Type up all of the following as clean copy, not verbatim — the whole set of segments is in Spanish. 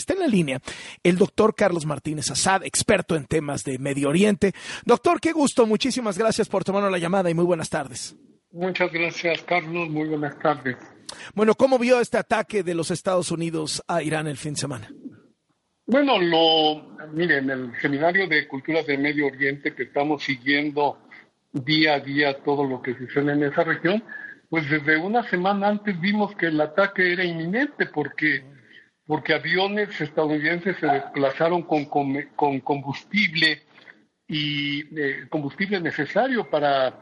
Está en la línea el doctor Carlos Martínez Assad, experto en temas de Medio Oriente. Doctor, qué gusto, muchísimas gracias por tomarnos la llamada y muy buenas tardes. Muchas gracias, Carlos, muy buenas tardes. Bueno, ¿cómo vio este ataque de los Estados Unidos a Irán el fin de semana? Bueno, mire, en el Seminario de Culturas de Medio Oriente, que estamos siguiendo día a día todo lo que sucede en esa región, pues desde una semana antes vimos que el ataque era inminente porque aviones estadounidenses se desplazaron con combustible y combustible necesario para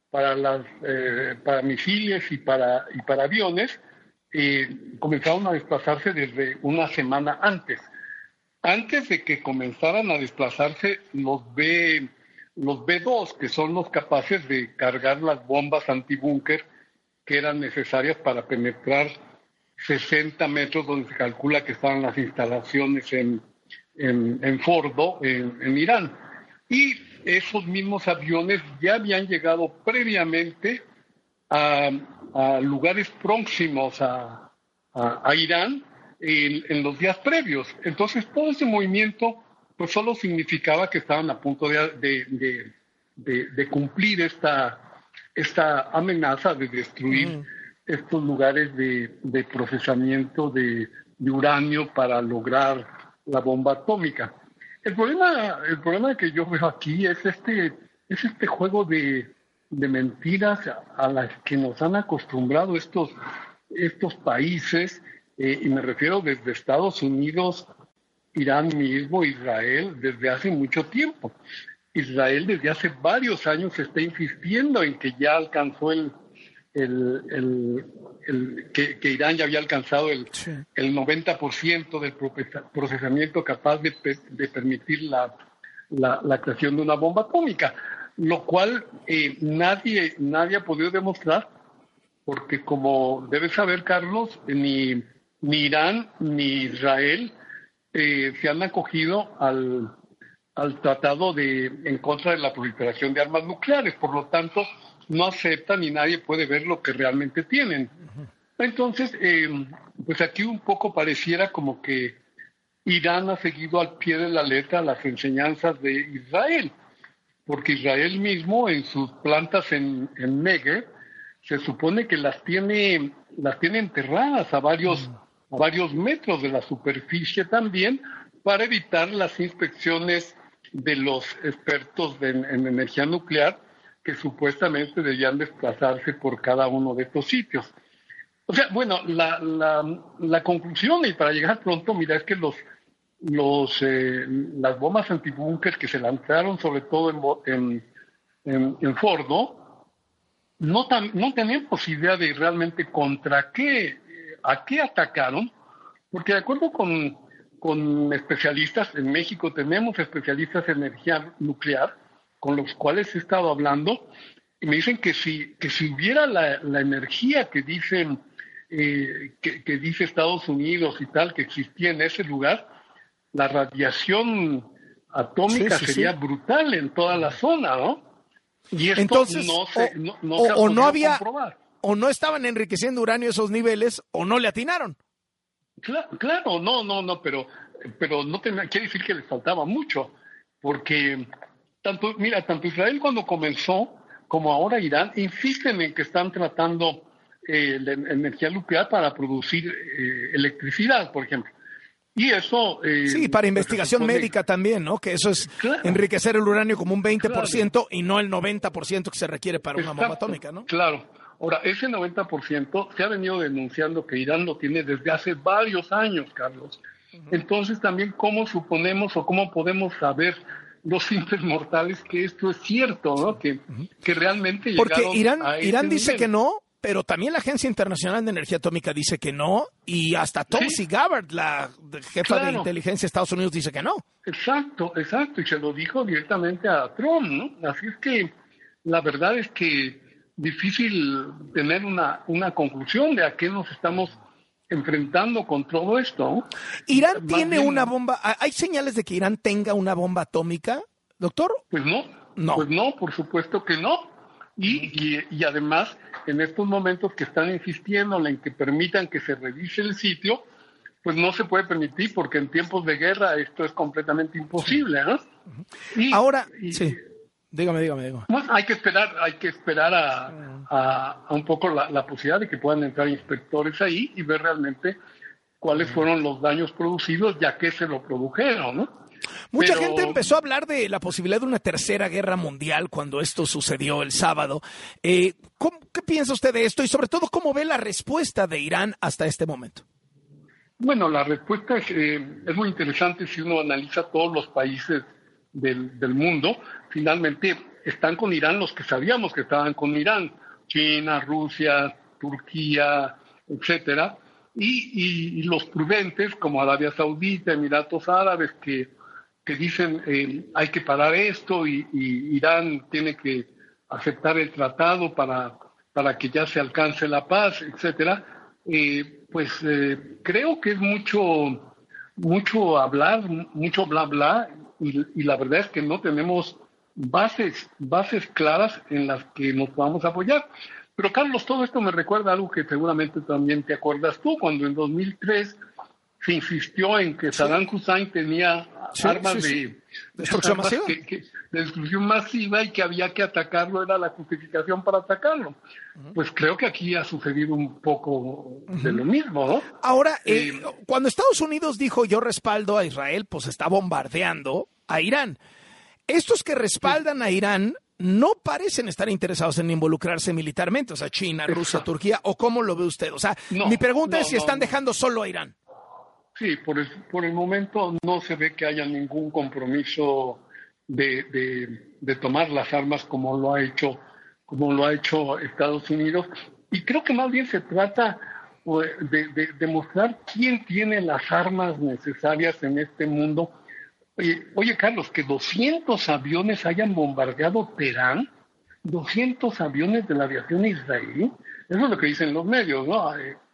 misiles y para aviones, comenzaron a desplazarse desde una semana antes. Antes de que comenzaran a desplazarse los B-2, que son los capaces de cargar las bombas antibúnker que eran necesarias para penetrar 60 metros donde se calcula que estaban las instalaciones en Fordo, en Irán. Y esos mismos aviones ya habían llegado previamente a lugares próximos a Irán en los días previos. Entonces, todo ese movimiento pues solo significaba que estaban a punto de cumplir esta amenaza de destruir estos lugares de procesamiento de uranio para lograr la bomba atómica. El problema que yo veo aquí es este juego de mentiras a las que nos han acostumbrado estos países, y me refiero desde Estados Unidos, Irán mismo, Israel, desde hace mucho tiempo. Israel desde hace varios años está insistiendo en que ya alcanzó que Irán ya había alcanzado el 90% del procesamiento capaz de permitir la creación de una bomba atómica, lo cual nadie ha podido demostrar, porque como debes saber, Carlos, ni Irán ni Israel se han acogido al tratado en contra de la proliferación de armas nucleares, por lo tanto no aceptan y nadie puede ver lo que realmente tienen. Entonces, pues aquí un poco pareciera como que Irán ha seguido al pie de la letra las enseñanzas de Israel, porque Israel mismo en sus plantas en Negev se supone que las tiene enterradas a varios metros de la superficie también, para evitar las inspecciones de los expertos en energía nuclear, que supuestamente debían desplazarse por cada uno de estos sitios. O sea, bueno, la conclusión, y para llegar pronto, mira, es que las bombas antibúnker que se lanzaron sobre todo en Fordo, no tenemos idea de realmente a qué atacaron, porque de acuerdo con especialistas, en México tenemos especialistas en energía nuclear, con los cuales he estado hablando, y me dicen que si hubiera la energía que dicen que dice Estados Unidos y tal, que existía en ese lugar, la radiación atómica sería brutal en toda la zona, ¿no? Y esto entonces, no se ha podido comprobar. O no estaban enriqueciendo uranio a esos niveles, o no le atinaron. Claro, no, pero no quiere decir que les faltaba mucho, porque tanto Israel cuando comenzó como ahora Irán insisten en que están tratando la energía nuclear para producir electricidad, por ejemplo. Y eso... sí, para investigación médica también, ¿no? Que eso es enriquecer el uranio como un 20% y no el 90% que se requiere para una bomba atómica, ¿no? Claro. Ahora, ese 90% se ha venido denunciando que Irán lo tiene desde hace varios años, Carlos. Entonces, también, ¿cómo suponemos o cómo podemos saber los simples mortales que esto es cierto, ¿no? Que realmente llegaron porque Irán dice nivel. Que no, pero también la Agencia Internacional de Energía Atómica dice que no, y hasta Tulsi Gabbard, la jefa de inteligencia de Estados Unidos, dice que no. Exacto, y se lo dijo directamente a Trump, ¿no? Así es que la verdad es que difícil tener una conclusión de a qué nos estamos enfrentando con todo esto. ¿Irán tiene una bomba? ¿Hay señales de que Irán tenga una bomba atómica, doctor? Pues no, por supuesto que no. Y además, en estos momentos que están insistiendo en que permitan que se revise el sitio, pues no se puede permitir, porque en tiempos de guerra esto es completamente imposible, ¿no? Ahora, sí, dígame. Bueno, hay que esperar a un poco la posibilidad de que puedan entrar inspectores ahí y ver realmente cuáles fueron los daños producidos, ya que se lo produjeron, ¿no? Mucha gente empezó a hablar de la posibilidad de una tercera guerra mundial cuando esto sucedió el sábado. ¿Qué piensa usted de esto? Y sobre todo, ¿cómo ve la respuesta de Irán hasta este momento? Bueno, la respuesta es muy interesante si uno analiza todos los países del mundo. Finalmente están con Irán los que sabíamos que estaban con Irán: China, Rusia, Turquía, etcétera. Y los prudentes como Arabia Saudita, Emiratos Árabes, que dicen hay que parar esto y Irán tiene que aceptar el tratado para que ya se alcance la paz, etcétera. Creo que es mucho hablar, mucho bla bla, y la verdad es que no tenemos bases claras en las que nos vamos a apoyar. Pero Carlos, todo esto me recuerda algo que seguramente también te acuerdas tú, cuando en 2003 se insistió en que Saddam Hussein tenía armas de destrucción masiva. De destrucción masiva y que había que atacarlo, era la justificación para atacarlo. Pues creo que aquí ha sucedido un poco de lo mismo, ¿no? Ahora, cuando Estados Unidos dijo yo respaldo a Israel, pues está bombardeando a Irán. Estos que respaldan a Irán no parecen estar interesados en involucrarse militarmente, o sea, China, Rusia, Turquía, ¿o cómo lo ve usted? O sea, mi pregunta es si están dejando solo a Irán. Sí, por el momento no se ve que haya ningún compromiso de tomar las armas como lo ha hecho Estados Unidos. Y creo que más bien se trata de mostrar quién tiene las armas necesarias en este mundo. Oye, Carlos, que 200 aviones hayan bombardeado Teherán, 200 aviones de la aviación israelí, eso es lo que dicen los medios, ¿no?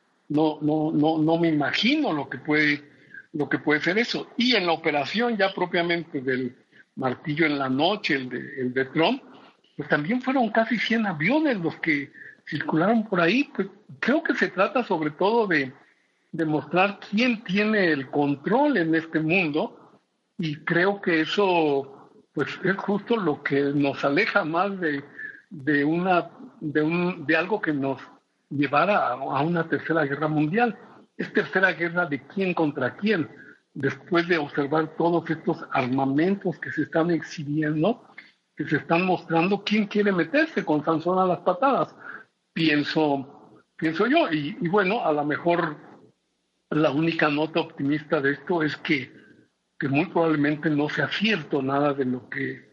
No me imagino lo que puede ser eso. Y en la operación ya propiamente del martillo en la noche, el de Trump, pues también fueron casi 100 aviones los que circularon por ahí. Pues creo que se trata sobre todo de demostrar quién tiene el control en este mundo, y creo que eso pues es justo lo que nos aleja más de algo que nos llevara a una tercera guerra mundial. Es tercera guerra de quién contra quién, después de observar todos estos armamentos que se están exhibiendo, que se están mostrando. ¿Quién quiere meterse con Sansón a las patadas? Pienso yo, y bueno, a lo mejor la única nota optimista de esto es que muy probablemente no sea cierto nada de lo que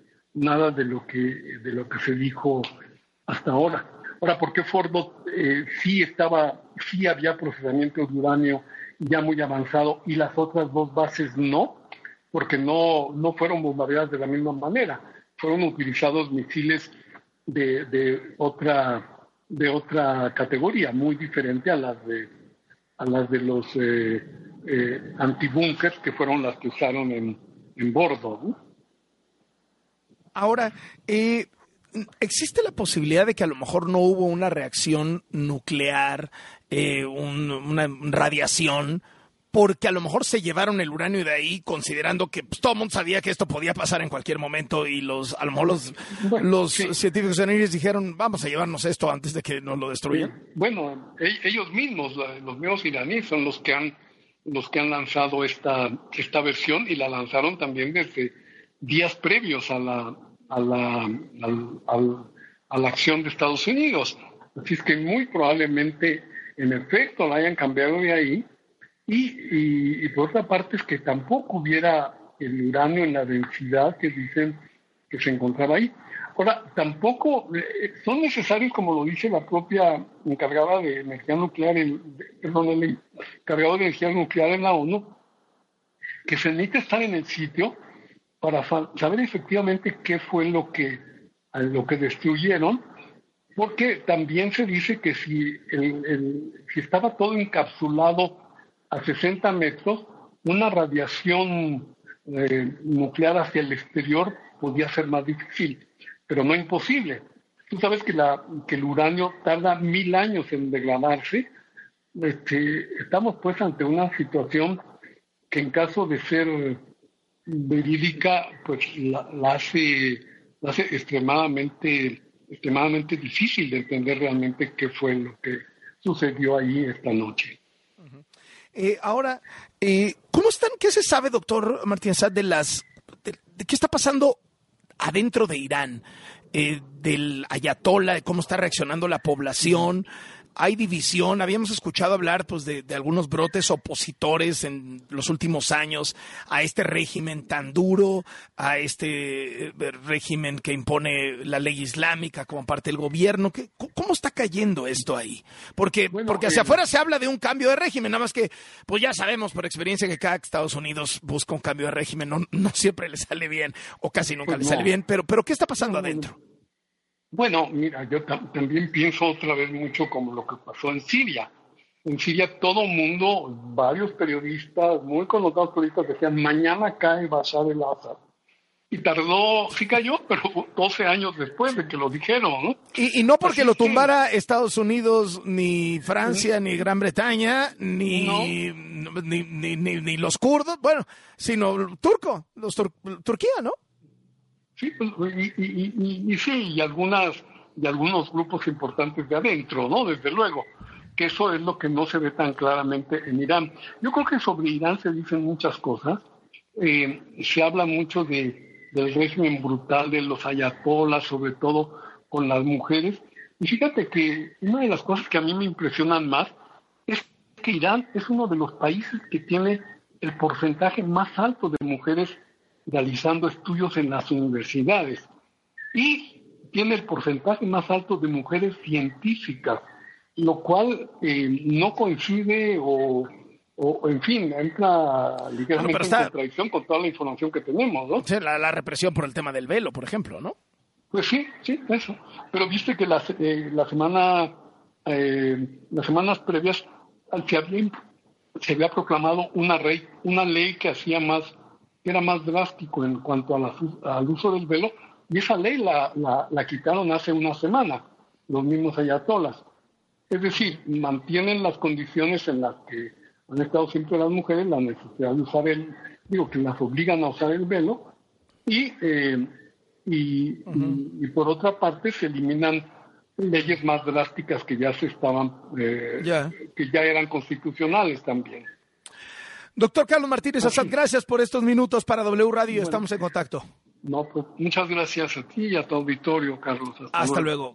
se dijo hasta ahora. Ahora, ¿por qué Fordo sí había procesamiento de uranio ya muy avanzado y las otras dos bases no? Porque no fueron bombardeadas de la misma manera. Fueron utilizados misiles de otra categoría, muy diferente a las de los antibúnkers, que fueron las que usaron en Bordo, ¿no? Ahora, ¿existe la posibilidad de que a lo mejor no hubo una reacción nuclear, una radiación, porque a lo mejor se llevaron el uranio de ahí considerando que pues, todo el mundo sabía que esto podía pasar en cualquier momento y a lo mejor los científicos iraníes dijeron vamos a llevarnos esto antes de que nos lo destruyan? Bueno, ellos mismos, los mismos iraníes son los que han lanzado esta versión, y la lanzaron también desde días previos a la acción de Estados Unidos. Así es que muy probablemente, en efecto, la hayan cambiado de ahí. Y por otra parte es que tampoco hubiera el uranio en la densidad que dicen que se encontraba ahí. Ahora, tampoco son necesarios, como lo dice la propia encargada de energía nuclear, el encargado de energía nuclear en la ONU, que se necesita estar en el sitio para saber efectivamente qué fue lo que destruyeron, porque también se dice que si estaba todo encapsulado a 60 metros, una radiación nuclear hacia el exterior podía ser más difícil, pero no imposible. Tú sabes que el uranio tarda 1000 años en degradarse, estamos pues ante una situación que en caso de ser verídica, pues la hace extremadamente difícil de entender realmente qué fue lo que sucedió ahí esta noche. Ahora, ¿cómo están? ¿Qué se sabe, doctor Martínez, de qué está pasando adentro de Irán? Del ayatolá, de cómo está reaccionando la población. Hay división. Habíamos escuchado hablar pues de algunos brotes opositores en los últimos años a este régimen tan duro, a este régimen que impone la ley islámica como parte del gobierno. ¿Cómo está cayendo esto ahí? Porque hacia afuera se habla de un cambio de régimen, nada más que pues ya sabemos por experiencia que cada Estados Unidos busca un cambio de régimen, no siempre le sale bien o casi nunca le sale bien, pero ¿qué está pasando adentro? Bueno, mira, yo también pienso otra vez mucho como lo que pasó en Siria. En Siria todo mundo, varios periodistas, muy connotados periodistas decían, mañana cae Bashar el-Assad. Y tardó, sí cayó, pero 12 años después de que lo dijeron, ¿no? Y no porque lo tumbara Estados Unidos, ni Francia, ni Gran Bretaña, ni los kurdos, bueno, sino Turquía, ¿no? Sí, y algunos grupos importantes de adentro, ¿no? Desde luego, que eso es lo que no se ve tan claramente en Irán. Yo creo que sobre Irán se dicen muchas cosas. Se habla mucho del régimen brutal de los ayatolás, sobre todo con las mujeres. Y fíjate que una de las cosas que a mí me impresionan más es que Irán es uno de los países que tiene el porcentaje más alto de mujeres realizando estudios en las universidades y tiene el porcentaje más alto de mujeres científicas, lo cual no coincide o en fin, entra ligeramente en contradicción con toda la información que tenemos, ¿no? O sea, la represión por el tema del velo, por ejemplo, ¿no? Pues sí, eso. Pero viste que las semanas previas se había proclamado una ley que era más drástico en cuanto al uso del velo, y esa ley la quitaron hace una semana, los mismos ayatolás. Es decir, mantienen las condiciones en las que han estado siempre las mujeres, la necesidad de usar que las obligan a usar el velo, y por otra parte se eliminan leyes más drásticas que ya que ya eran constitucionales también. Doctor Carlos Martínez Assad, gracias por estos minutos para W Radio. Estamos en contacto. No, pues muchas gracias a ti y a tu auditorio, Carlos. Hasta luego.